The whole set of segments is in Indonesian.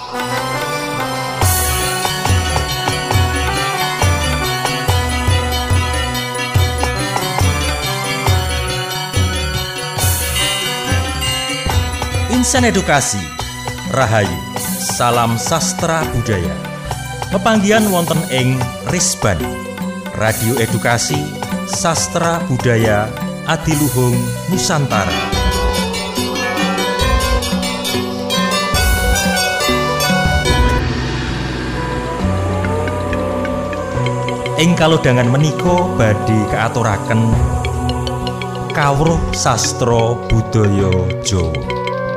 Insan Edukasi Rahayu, salam sastra budaya. Pepanggihan wonten ing Risban, Radio Edukasi Sastra Budaya Adiluhung Nusantara. Ing kalodhangan menika badhe kaaturaken kawruh sastra budaya Jawa.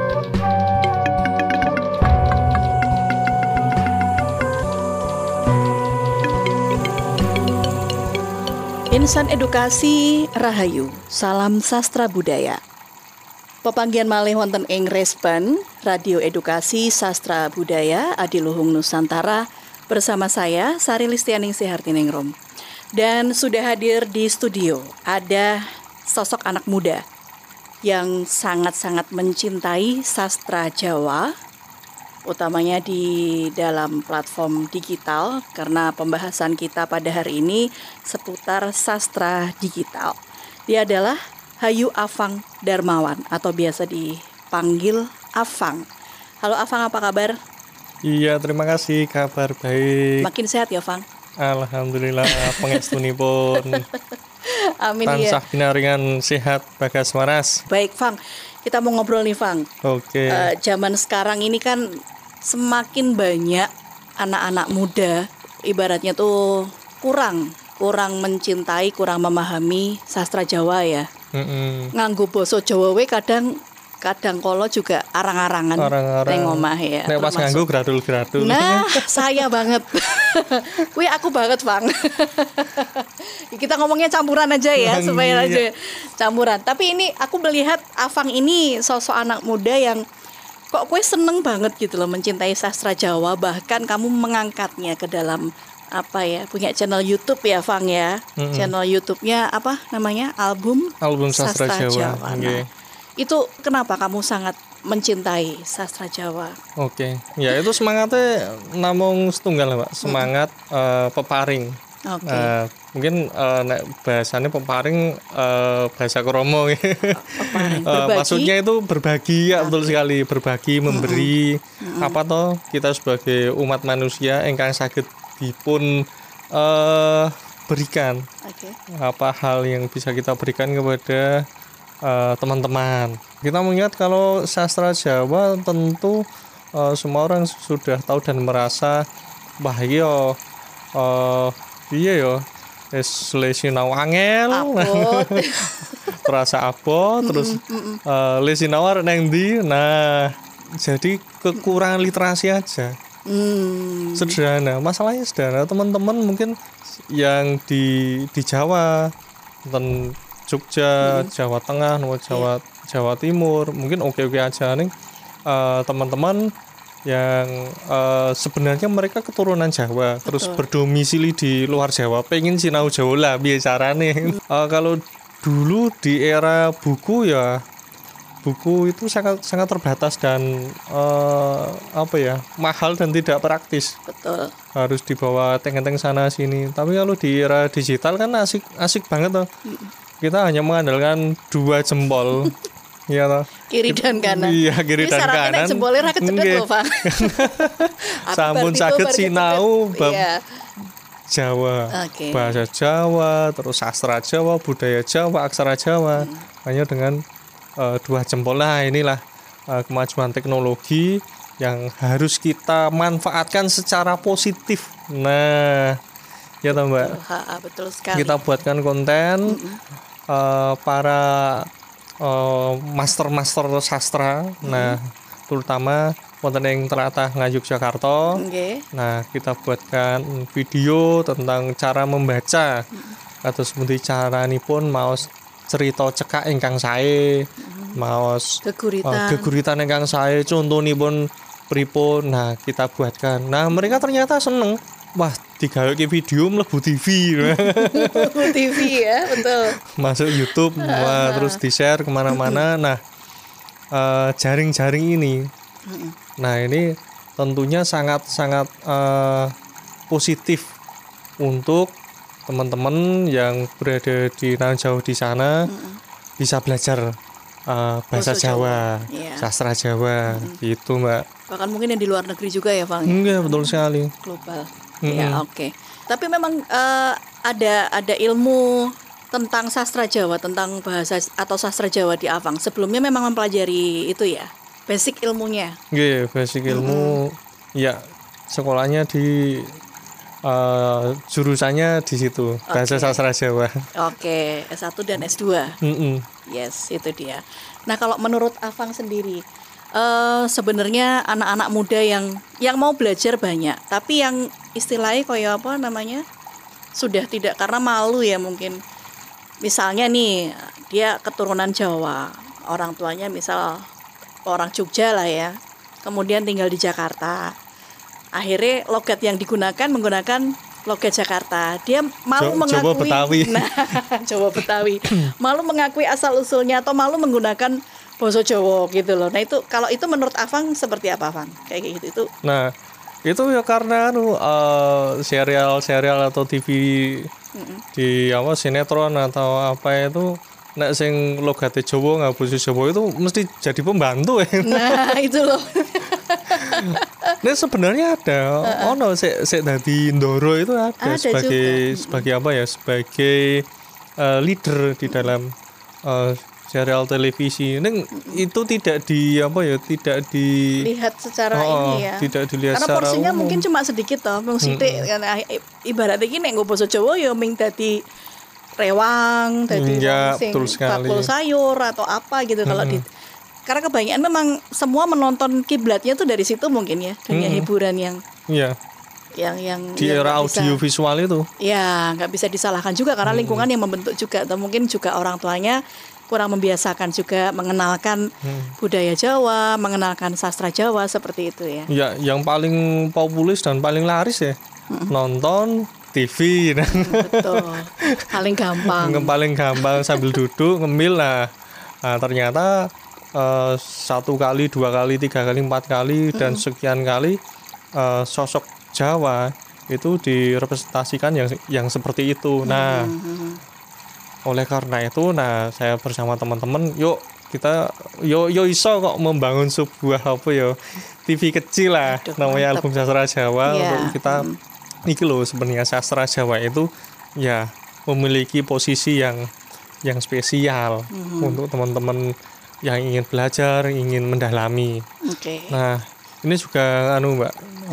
Insan Edukasi Rahayu, salam sastra budaya. Pepanggihan malih wonten ing Resban, Radio Edukasi Sastra Budaya Adiluhung Nusantara bersama saya Sari Listianingsih Hartiningrum. Dan sudah hadir di studio ada sosok anak muda yang sangat-sangat mencintai sastra Jawa, utamanya di dalam platform digital, karena pembahasan kita pada hari ini seputar sastra digital. Dia adalah Hayu Afang Darmawan atau biasa dipanggil Afang. Halo Afang, apa kabar? Iya, terima kasih, kabar baik. Makin sehat ya, Fang? Alhamdulillah, pangestunipun. Amin tansah ya. pinaringan sehat bagas waras. Baik, Fang. Kita mau ngobrol nih, Fang. Oke. Zaman sekarang ini kan semakin banyak anak-anak muda ibaratnya tuh kurang mencintai, kurang memahami sastra Jawa ya. Nganggo basa Jawa we kadang kala juga arang-arangan neng omah ya. Nek pas nganggo gradul-gradul. Nah, saya banget. Wih, aku banget, Bang. Kita ngomongnya campuran aja ya, supaya aja campuran. Tapi ini aku melihat Afang ini sosok anak muda yang kok kue seneng banget gitu loh mencintai sastra Jawa, bahkan kamu mengangkatnya ke dalam punya channel YouTube ya, Fang ya. Channel YouTube-nya apa namanya? Album Sastra Jawa. Nah, itu kenapa kamu sangat mencintai sastra Jawa? Oke. Ya itu semangatnya namung setunggal, Pak. Semangat peparing. Mungkin nek bahasanya peparing bahasa kromo ya. Maksudnya itu berbagi ya, betul sekali, berbagi, memberi. Apa toh kita sebagai umat manusia ingkang saged dipun berikan. Apa hal yang bisa kita berikan kepada teman-teman. Kita mengingat kalau sastra Jawa tentu semua orang sudah tahu dan merasa bahaya le sinau angel, terasa abot, terus le sinau arep nang ndi. Nah, jadi kekurangan literasi aja. Sederhana, masalahnya sederhana. Teman-teman mungkin yang di Jawa, dan Jogja, Jawa Tengah, Jawa Timur, mungkin oke-oke aja nih. Teman-teman yang sebenarnya mereka keturunan Jawa. Betul. Terus berdomisili di luar Jawa, pengen sinau Jawa lah biasanya. Kalau dulu di era buku ya, buku itu sangat terbatas dan mahal dan tidak praktis. Betul. Harus dibawa teng-teng sana sini. Tapi kalau di era digital kan asik banget tuh. Kita hanya mengandalkan 2 jempol. Iya toh. Kiri dan kanan. Iya, kiri dan kanan. Syaratnya jempolnya ra kecedhek lho, Pak. Sampun saged sinau bab Jawa. Bahasa Jawa, terus sastra Jawa, budaya Jawa, aksara Jawa. Hanya dengan 2 jempol. Nah, inilah kemajuan teknologi yang harus kita manfaatkan secara positif. Nah, ya toh, Mbak. Betul sekali. Kita buatkan konten para master sastra. Nah, terutama wonten ing tlatah Ngayogyakarta. Nah, kita buatkan video tentang cara membaca atau seperti caranipun maos cerita cekak ingkang sae, maos geguritan ingkang sae, contonipun pripun. Nah, kita buatkan. Nah, mereka ternyata seneng. Wah, digawe video mlebu TV. TV ya, betul. Masuk YouTube, terus di-share kemana-mana. Nah, jaring-jaring ini. Nah, ini tentunya sangat-sangat positif untuk teman-teman yang berada di nan jauh di sana bisa belajar bahasa Jawa, sastra Jawa, gitu Mbak. Bahkan mungkin yang di luar negeri juga ya, Bang? Iya, betul sekali. Global. Ya, oke. Tapi memang ada ilmu tentang sastra Jawa, tentang bahasa atau sastra Jawa di Afang. Sebelumnya memang mempelajari itu ya, basic ilmunya. Iya, basic ilmu. Ya, sekolahnya di jurusannya di situ, bahasa sastra Jawa. Oke, S1 dan S2. Yes, itu dia. Nah, kalau menurut Afang sendiri, sebenarnya anak-anak muda yang mau belajar banyak, tapi yang istilahnya kayak apa namanya? Sudah tidak, karena malu ya mungkin. Misalnya nih, dia keturunan Jawa, orang tuanya misal orang Jogja lah ya, kemudian tinggal di Jakarta. Akhirnya logat yang menggunakan logat Jakarta. Dia malu mengakui Jawa Betawi. Nah, Jawa Betawi. Malu mengakui asal usulnya atau malu menggunakan bahasa Jawa gitu loh. Nah, itu kalau itu menurut Afang seperti apa, Afang? Kayak gitu itu. Nah, itu ya karena serial atau TV di sinetron atau apa itu nek sing logate Jawa nggak bahasa Jawa itu mesti jadi pembantu ya. Nah, itu loh. Nah, sebenarnya ada sik dadi ndoro itu ada sebagai apa ya, sebagai leader di dalam serial televisi. Neng itu tidak dilihat secara ini ya. Tidak dilihat karena secara porsinya umum. mungkin cuma sedikit toh, mung sithik kan ibaratnya iki nek nggo basa Jawa ya ming dadi rewang, dadi sing bakul sayur atau apa gitu kalau di karena kebanyakan memang semua menonton kiblatnya tuh dari situ mungkin ya, dunia hiburan yang di era audio visual itu. Ya, nggak bisa disalahkan juga karena lingkungan yang membentuk juga, atau mungkin juga orang tuanya kurang membiasakan juga mengenalkan budaya Jawa, mengenalkan sastra Jawa seperti itu ya. Ya, yang paling populis dan paling laris ya nonton TV. Betul. Paling gampang sambil duduk ngemil ternyata 1 kali, 2 kali, 3 kali, 4 kali dan sekian kali sosok Jawa itu direpresentasikan yang seperti itu. Nah, oleh karena itu, saya bersama teman-teman, yuk iso kok membangun sebuah TV kecil lah. Namanya Album Sastra Jawa. Untuk kita iki loh, sebenarnya sastra Jawa itu ya memiliki posisi yang spesial untuk teman-teman yang ingin belajar, ingin mendalami. Nah, ini juga Mbak,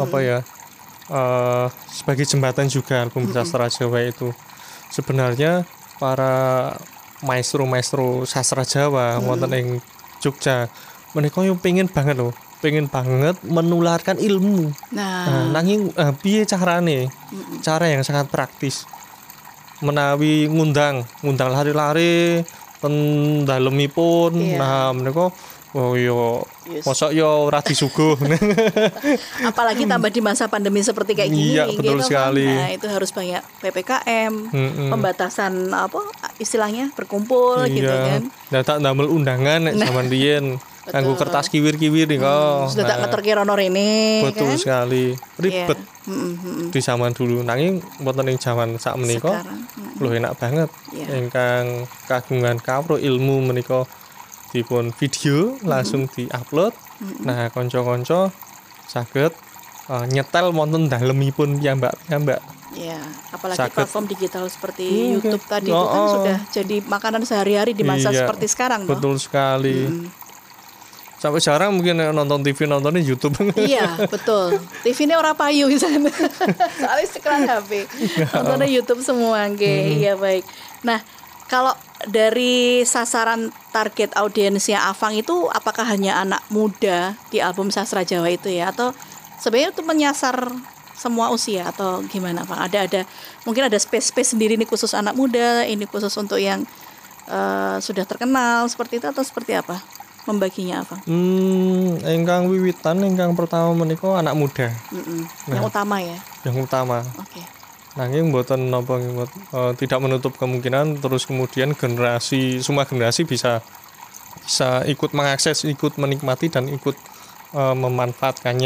sebagai jembatan juga Album Sastra Jawa itu. Sebenarnya para maestro sastra Jawa wonten ing Jogja menika yo pengen banget menularkan ilmu. Nah, nanging piye carane? Cara yang sangat praktis. Menawi ngundang lari-lari ten dalemipun. Nah, menika mosok yo ora disuguh. Apalagi tambah di masa pandemi seperti kayak gini. Iya, betul sekali. Nah, itu harus banyak PPKM, pembatasan istilahnya berkumpul gitu kan. Nah, tak ndamel undangan nek zaman riyen kanggo kertas kiwir-kiwir nih kok. Sudah tak ngeterki rono rene. Betul kan? sekali. Ribet. Di zaman dulu, nanging wonten ing zaman sakmenika lho enak banget. Ingkang kagungan kawruh ilmu menika dipun video langsung di-upload. Nah, kanca-kanca saged nyetel wonten dalemipun piyambak. Ya, apalagi platform digital seperti YouTube tadi itu kan sudah jadi makanan sehari-hari di masa seperti sekarang. Betul sekali. Sampai jarang mungkin nonton TV, nontonnya YouTube. Iya, betul. TV ini orang payu di sana. Soalnya sekarang HP. Nontonnya YouTube semua, Iya, baik. Nah, kalau dari sasaran target audiensnya Afang itu apakah hanya anak muda di Album Sastra Jawa itu ya, atau sebenarnya itu menyasar semua usia atau gimana, Bang? Ada mungkin ada space sendiri nih khusus anak muda, ini khusus untuk yang sudah terkenal seperti itu, atau seperti apa membaginya, Bang? Ingkang wiwitan, ingkang pertama menika anak muda. Yang utama ya. Yang utama. Oke. Nanging mboten napa tidak menutup kemungkinan terus kemudian semua generasi bisa ikut mengakses, ikut menikmati dan ikut memanfaatkannya.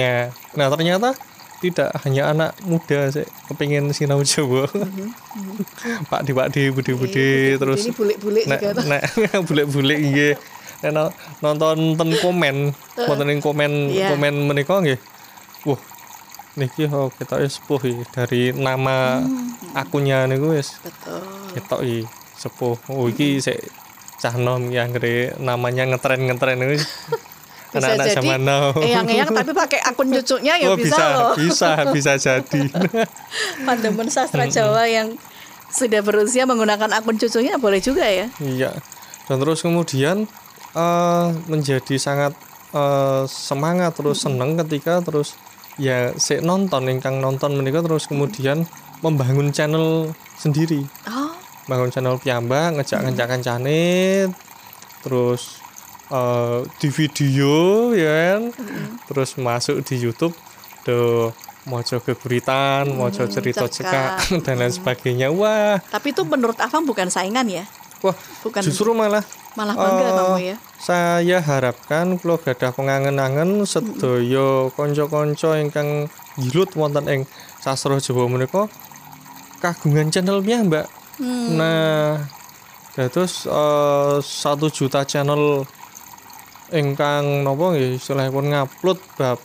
Nah ternyata tidak hanya anak muda sih kepingin sinau Jawa. Pak di budi terus ini bulik-bulik juga. Nek bulik-bulik nggih. Nek nonton ten komen, wonten ing komen menika nggih. Wah, niki kita wis sepuh iki dari nama akunnya niku wis. Betul. Ketok iki sepuh. Oh iki sik cah nom yang gede namanya ngetren niku. Anak-anak zaman now. Eyang-eyang tapi pakai akun cucunya ya bisa loh. Bisa jadi. Pandemen sastra Jawa yang sudah berusia menggunakan akun cucunya boleh juga ya. Iya. Dan terus kemudian menjadi sangat semangat terus seneng ketika terus ya sik nonton ingkang nonton menika terus kemudian membangun channel sendiri. Oh. Bangun channel piyambak ngejak kancane terus di video ya kan terus masuk di YouTube do mojo geguritan, mojo cerita cekak dan lain sebagainya. Wah, tapi itu menurut Afang bukan saingan ya? Wah, bukan. Justru malah bangga kamu ya. Saya harapkan kula gadah pengangen-angen sedaya kanca-kanca ingkang ngilut wonten ing sastra Jawa menika kagungan channel piyambak. Nah, terus 1 juta channel ingkang napa nggih istilahipun ngupload bab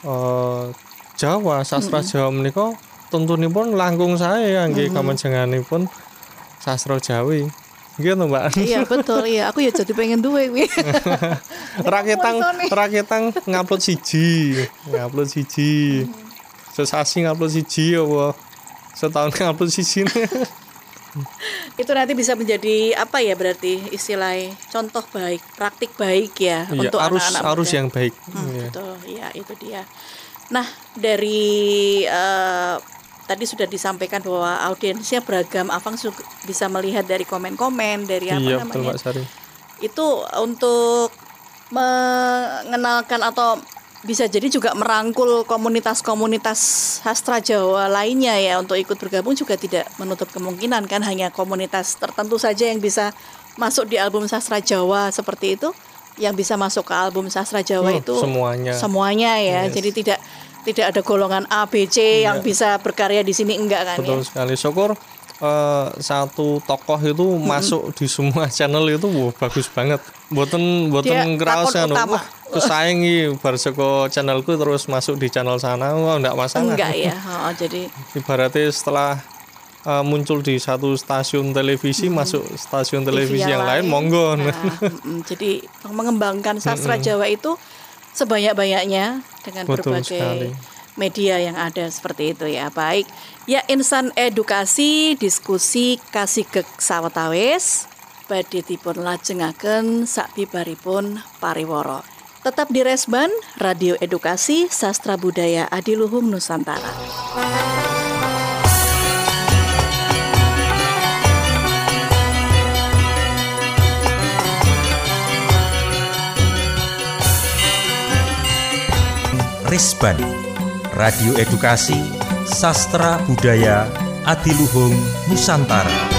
Jawa sastra Jawa menika tentunipun langkung sae kangge kamenjenganipun sastra Jawi. Nggih to, Mbak. Iya, betul. Iya, aku ya jadi pengen duwe kuwi. Raketang ngupload siji. Sesasi ngupload siji apa setahun ngupload siji. Itu nanti bisa menjadi apa ya berarti istilahnya contoh baik, praktik baik ya iya, untuk anak-anak muda. Arus yang baik. Betul, ya itu dia. Nah dari tadi sudah disampaikan bahwa audiensnya beragam. Afang bisa melihat dari komen-komen dari apa namanya. Betul, Mbak Sari. Itu untuk mengenalkan atau bisa jadi juga merangkul komunitas-komunitas sastra Jawa lainnya ya untuk ikut bergabung juga tidak menutup kemungkinan kan hanya komunitas tertentu saja yang bisa masuk di album sastra Jawa seperti itu yang bisa masuk ke album sastra Jawa itu semuanya ya. Yes. Jadi tidak ada golongan A, B, C yang bisa berkarya di sini enggak kan. Betul sekali. Syukur satu tokoh itu masuk di semua channel itu bagus banget. Boten ngerasa kesaing bar saka channelku terus masuk di channel sana enggak masalah. Enggak ya. Jadi ibaratnya setelah muncul di satu stasiun televisi masuk stasiun televisi yang lain monggo. Jadi mengembangkan sastra Jawa itu sebanyak-banyaknya dengan berbagai media yang ada seperti itu ya. Baik. Ya, insan edukasi diskusi kasih sawetawis badhe dipun lajengaken sabibaripun pariwara. Tetap di Resban Radio Edukasi Sastra Budaya Adiluhung Nusantara. Resban Radio Edukasi Sastra Budaya Adiluhung Nusantara.